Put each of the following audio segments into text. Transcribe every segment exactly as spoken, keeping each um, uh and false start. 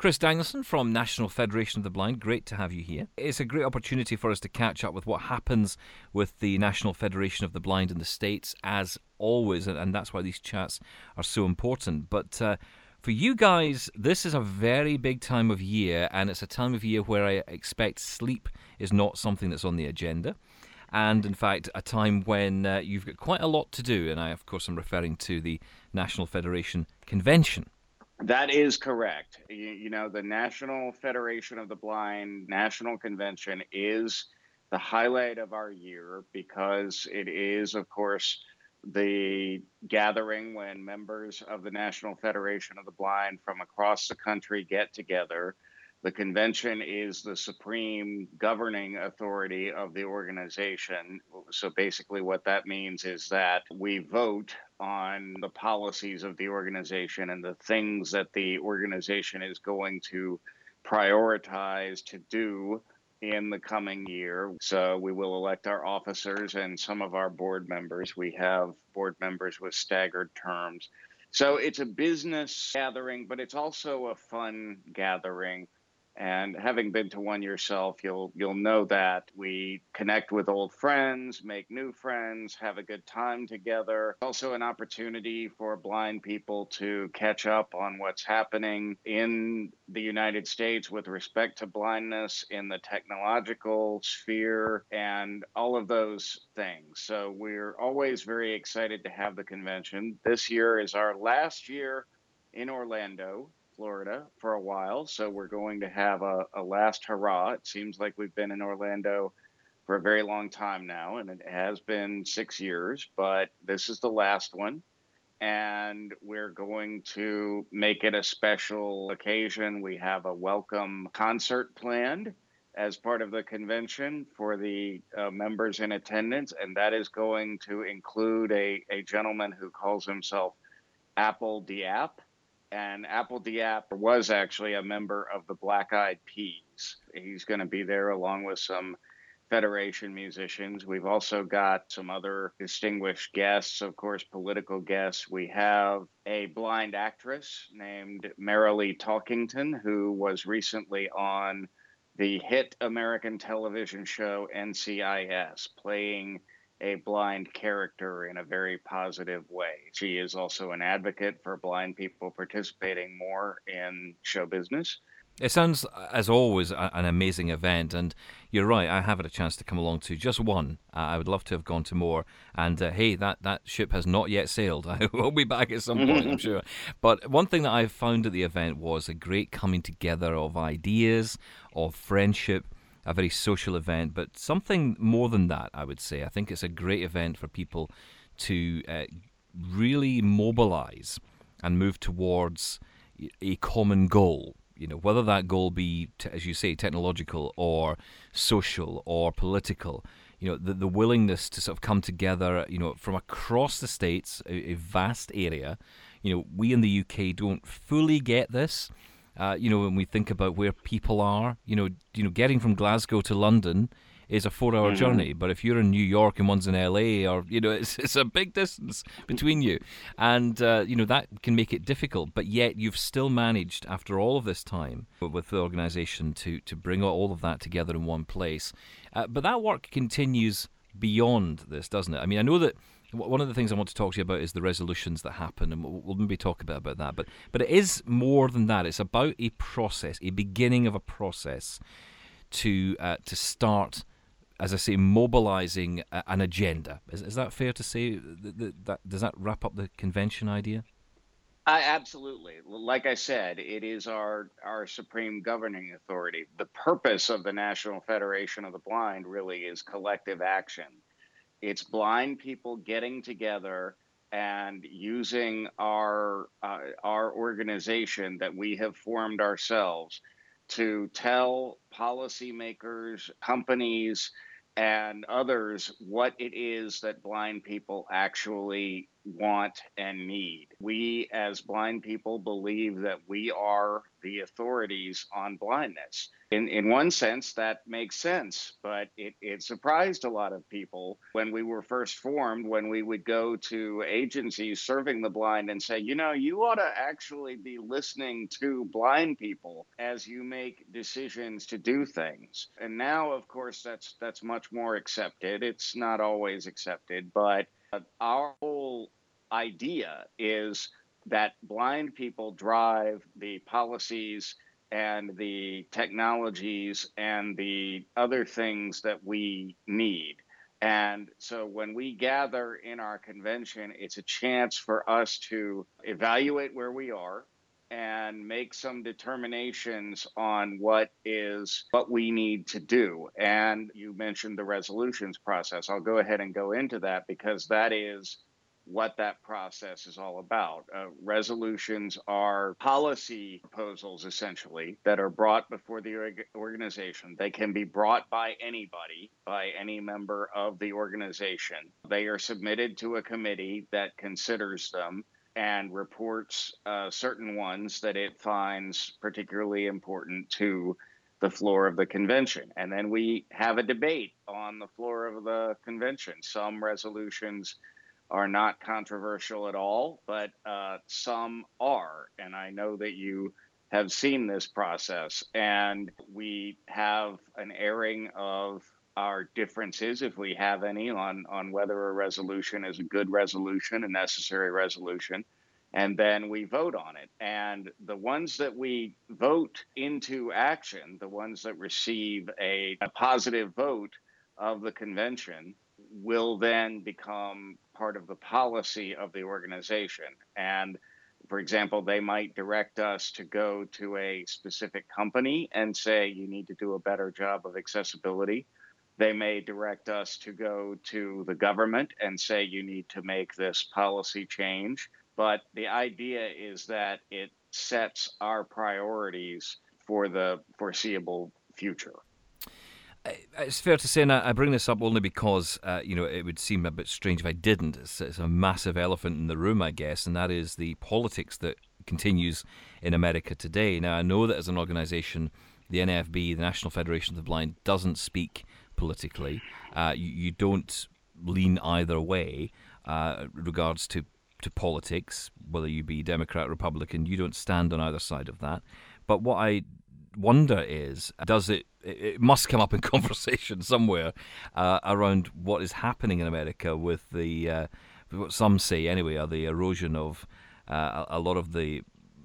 Chris Danielson from National Federation of the Blind, great to have you here. It's a great opportunity for us to catch up with what happens with the National Federation of the Blind in the States, as always, and that's why these chats are so important. But uh, for you guys, this is a very big time of year, and it's a time of year where I expect sleep is not something that's on the agenda. And, in fact, a time when uh, you've got quite a lot to do, and I, of course, am referring to the National Federation Convention. That is correct. You, you know, the National Federation of the Blind National Convention is the highlight of our year because it is, of course, the gathering when members of the National Federation of the Blind from across the country get together. The convention is the supreme governing authority of the organization. So basically what that means is that we vote on the policies of the organization and the things that the organization is going to prioritize to do in the coming year. So we will elect our officers and some of our board members. We have board members with staggered terms. So it's a business gathering, but it's also a fun gathering. And having been to one yourself, you'll you'll know that we connect with old friends, make new friends, have a good time together. Also an opportunity for blind people to catch up on what's happening in the United States with respect to blindness in the technological sphere and all of those things. So we're always very excited to have the convention. This year is our last year in Orlando, Florida, for a while. So we're going to have a, a last hurrah. It seems like we've been in Orlando for a very long time now, and it has been six years, but this is the last one. And we're going to make it a special occasion. We have a welcome concert planned as part of the convention for the uh, members in attendance, and that is going to include a, a gentleman who calls himself Apple Diap. And Apple Diap was actually a member of the Black Eyed Peas. He's going to be there along with some Federation musicians. We've also got some other distinguished guests, of course, political guests. We have a blind actress named Marilee Talkington, who was recently on the hit American television show N C I S, playing a blind character in a very positive way. She is also an advocate for blind people participating more in show business. It sounds, as always, an amazing event, and you're right, I have had a chance to come along to just one. Uh, I would love to have gone to more, and uh, hey, that, that ship has not yet sailed. I will be back at some point, I'm sure. But one thing that I found at the event was a great coming together of ideas, of friendship, a very social event, but something more than that, I would say. I think it's a great event for people to uh, really mobilize and move towards a common goal. You know, whether that goal be, t- as you say, technological or social or political, you know, the, the willingness to sort of come together, you know, from across the States, a, a vast area. You know, we in the U K don't fully get this. Uh, you know, when we think about where people are, you know, you know, getting from Glasgow to London is a four-hour mm-hmm. journey. But if you're in New York and one's in L A, or you know, it's it's a big distance between you, and uh, you know that can make it difficult. But yet you've still managed, after all of this time, with the organisation, to to bring all of that together in one place. Uh, but that work continues beyond this, doesn't it? I mean, I know that. One of the things I want to talk to you about is the resolutions that happen, and we'll maybe talk a bit about that. But but it is more than that. It's about a process, a beginning of a process to uh, to start, as I say, mobilizing a, an agenda. Is, is that fair to say? That, that, that, does that wrap up the convention idea? I, absolutely. Like I said, it is our, our supreme governing authority. The purpose of the National Federation of the Blind really is collective action. It's blind people getting together and using our uh, our organization that we have formed ourselves to tell policymakers, companies, and others what it is that blind people actually want and need. We, as blind people, believe that we are the authorities on blindness. In, in one sense, that makes sense, but it, it surprised a lot of people when we were first formed, when we would go to agencies serving the blind and say, you know, you ought to actually be listening to blind people as you make decisions to do things. And now, of course, that's that's much more accepted. It's not always accepted, but our whole idea is that blind people drive the policies and the technologies and the other things that we need. And so when we gather in our convention, it's a chance for us to evaluate where we are and make some determinations on what is what we need to do. And you mentioned the resolutions process. I'll go ahead and go into that because that is what that process is all about. Uh, resolutions are policy proposals, essentially, that are brought before the org- organization. They can be brought by anybody, by any member of the organization. They are submitted to a committee that considers them and reports uh, certain ones that it finds particularly important to the floor of the convention. And then we have a debate on the floor of the convention. Some resolutions are not controversial at all, but uh, some are. And I know that you have seen this process. And we have an airing of our differences, if we have any, on, on whether a resolution is a good resolution, a necessary resolution. And then we vote on it. And the ones that we vote into action, the ones that receive a, a positive vote of the convention, will then become part of the policy of the organization. And for example, they might direct us to go to a specific company and say, you need to do a better job of accessibility. They may direct us to go to the government and say, you need to make this policy change. But the idea is that it sets our priorities for the foreseeable future. It's fair to say, and I bring this up only because, uh, you know, it would seem a bit strange if I didn't. It's, it's a massive elephant in the room, I guess, and that is the politics that continues in America today. Now, I know that as an organisation, the N F B, the National Federation of the Blind, doesn't speak politically. Uh, you, you don't lean either way uh, regards to, to politics, whether you be Democrat, Republican. You don't stand on either side of that. But what I wonder is, does it, it must come up in conversation somewhere uh, around what is happening in America with the, uh, what some say anyway, are the erosion of uh, a lot of the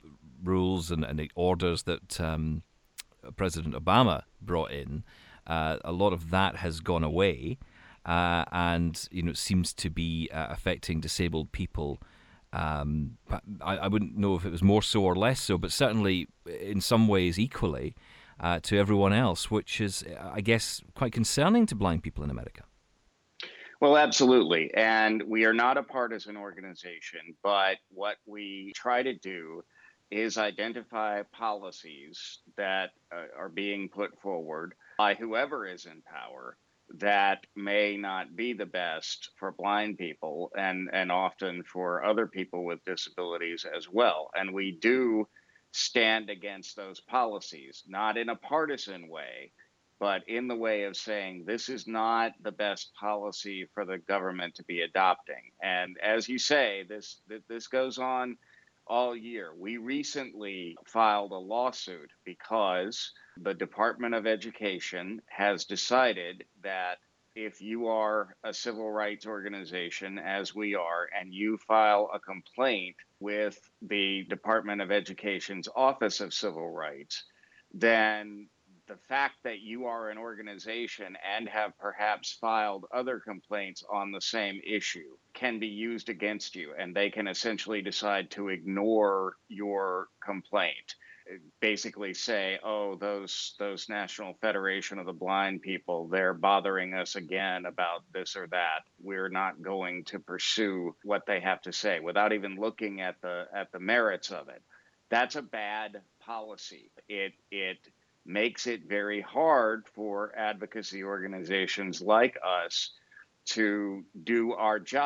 rules and, and the orders that um, President Obama brought in. Uh, a lot of that has gone away, uh, and you know, it seems to be uh, affecting disabled people. Um, but I, I wouldn't know if it was more so or less so, but certainly in some ways equally uh, to everyone else, which is, I guess, quite concerning to blind people in America. Well, absolutely. And we are not a partisan organization, but what we try to do is identify policies that uh, are being put forward by whoever is in power that may not be the best for blind people and, and often for other people with disabilities as well. And we do stand against those policies, not in a partisan way, but in the way of saying this is not the best policy for the government to be adopting. And as you say, this this goes on all year. We recently filed a lawsuit because the Department of Education has decided that if you are a civil rights organization, as we are, and you file a complaint with the Department of Education's Office of Civil Rights, then the fact that you are an organization and have perhaps filed other complaints on the same issue can be used against you, and they can essentially decide to ignore your complaint. Basically say, oh, those those National Federation of the Blind people, they're bothering us again about this or that. We're not going to pursue what they have to say without even looking at the at the merits of it. That's a bad policy. It it makes it very hard for advocacy organizations like us to do our job.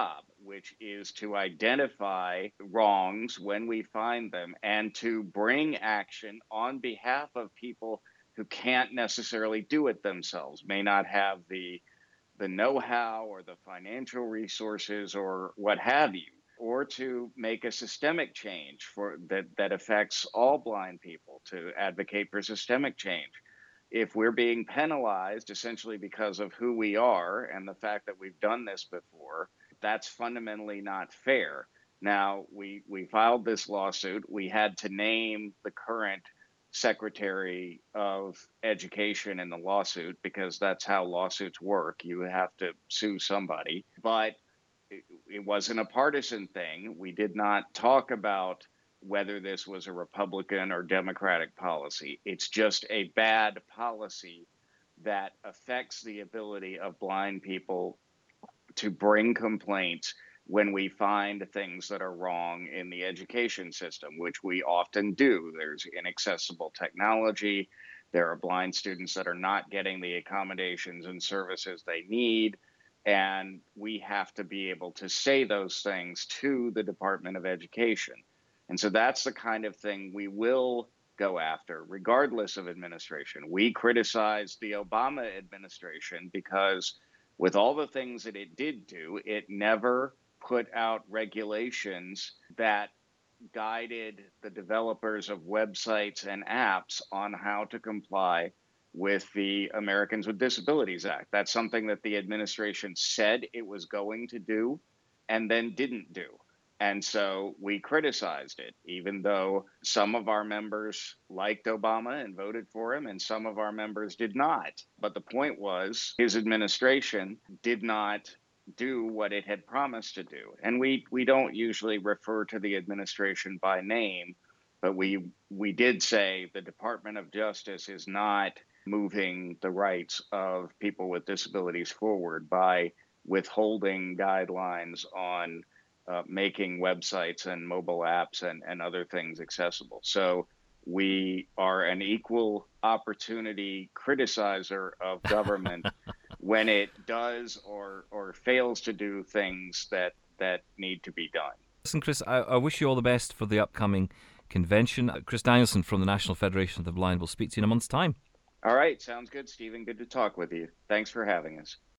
which is to identify wrongs when we find them and to bring action on behalf of people who can't necessarily do it themselves, may not have the the know-how or the financial resources or what have you, or to make a systemic change for that that affects all blind people, to advocate for systemic change. If we're being penalized essentially because of who we are and the fact that we've done this before, that's fundamentally not fair. Now, we we filed this lawsuit. We had to name the current Secretary of Education in the lawsuit because that's how lawsuits work. You have to sue somebody. But it, it wasn't a partisan thing. We did not talk about whether this was a Republican or Democratic policy. It's just a bad policy that affects the ability of blind people to bring complaints when we find things that are wrong in the education system, which we often do. There's inaccessible technology. There are blind students that are not getting the accommodations and services they need. And we have to be able to say those things to the Department of Education. And so that's the kind of thing we will go after, regardless of administration. We criticized the Obama administration because with all the things that it did do, it never put out regulations that guided the developers of websites and apps on how to comply with the Americans with Disabilities Act. That's something that the administration said it was going to do and then didn't do. And so we criticized it, even though some of our members liked Obama and voted for him, and some of our members did not. But the point was, his administration did not do what it had promised to do. And we, we don't usually refer to the administration by name, but we we did say the Department of Justice is not moving the rights of people with disabilities forward by withholding guidelines on Uh, making websites and mobile apps and, and other things accessible. So we are an equal opportunity criticizer of government when it does or or fails to do things that, that need to be done. Listen, Chris, I, I wish you all the best for the upcoming convention. Chris Danielson from the National Federation of the Blind will speak to you in a month's time. All right. Sounds good, Stephen. Good to talk with you. Thanks for having us.